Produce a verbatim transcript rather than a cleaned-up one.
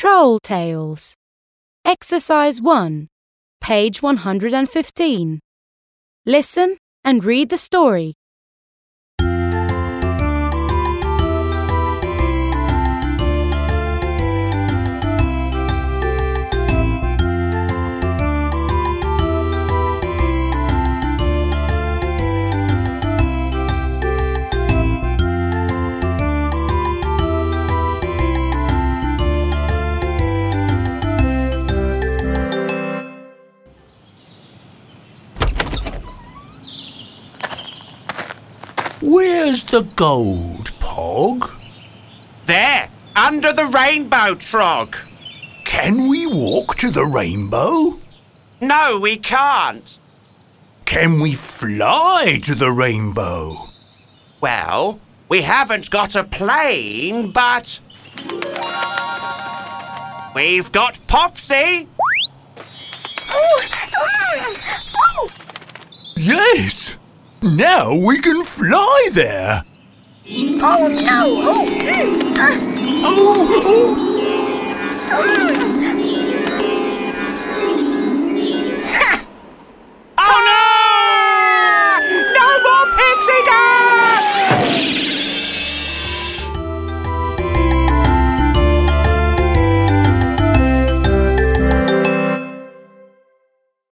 Troll Tales. Exercise one, page one hundred fifteen. Listen and read the story. Where's the gold, Pog? There, under the rainbow, Trog. Can we walk to the rainbow? No, we can't. Can we fly to the rainbow? Well, we haven't got a plane, but we've got Popsy. Yes! Now we can fly there! Oh no! Oh! Oh! Oh! Oh!